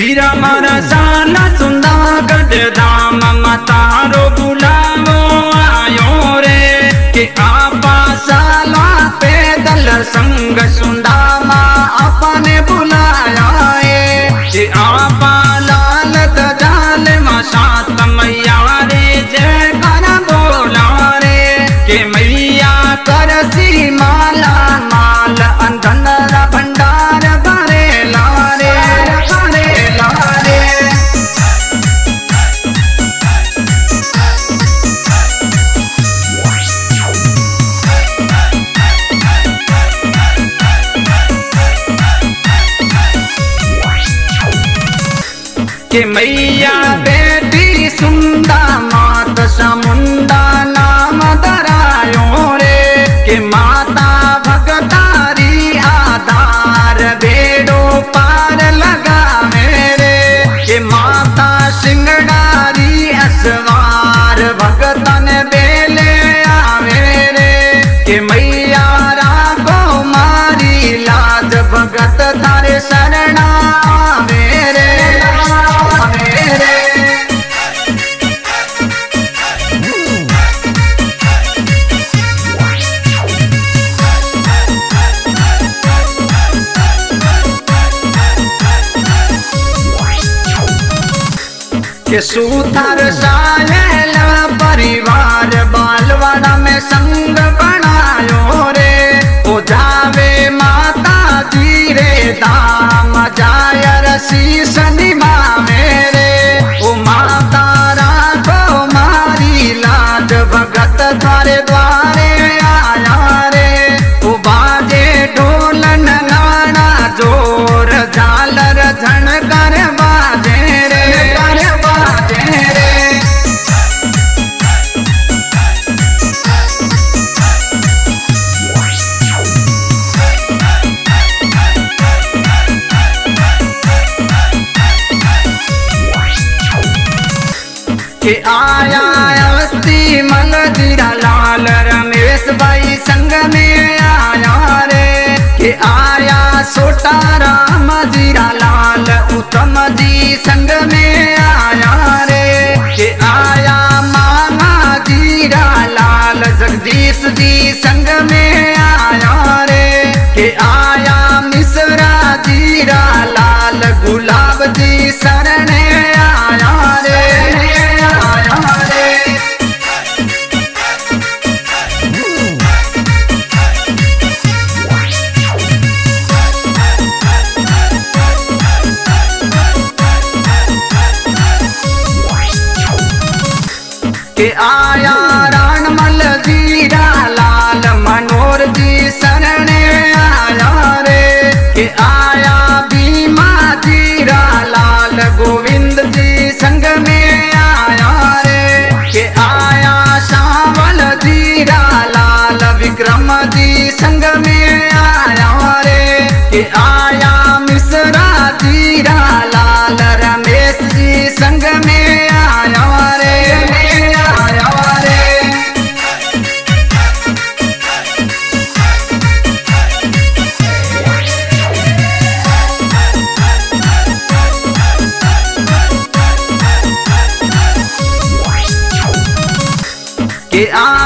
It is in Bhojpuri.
हीरा मारा साला सुंदा गज दाम मतारो बुलावो आयो रे के आपा साला पैदल संग सुंदा माँ अपने बुलाया है के आपा लाल दजाल माँ सात मैया रे जय कर बोला रे के मैया कर सी माला माल अंधन भंडार भरे लारे के मैया बेटी सुंदा मात समुंदा नाम धरायो रे के माता भगतारी आधार बेड़ो पार लगा मेरे के माता सिंगड़ारी असवार भगतन बेले आवे रे के मैया राघो मारी लाज भगत तारे शरणा मेरे के सूतर सायल परिवार बालवाड़ा में संग बनायो रे ओ जावे माता जी रे दाम जायर शीश निभा मेरे ओ माता राघो मारी लाज भगत द्वारे द्वारे आया रे ओ बाजे ढोलन नाना जोर झालर झनकर बाजे रे के आया अवस्थी मल जीरा लाल रमेश भाई संग में आया रे के आया सोटा राम जीरा लाल उत्तम जी संग में आया रे के आया मामा जीरा लाल जगदीश जी संग में आया रे के आया मिश्रा जीरा लाल गुलाब जी शरण आया रे के आया रानमल जीरा लाल मनोर जी शरण आया रे के आया भीमा जीरा लाल गोविंद जी संग में आया रे के आया सावल जीरा लाल विक्रम जी संग में आया रे के आया मिश्रा जीरा लाल रमेश जी संग में आया रे के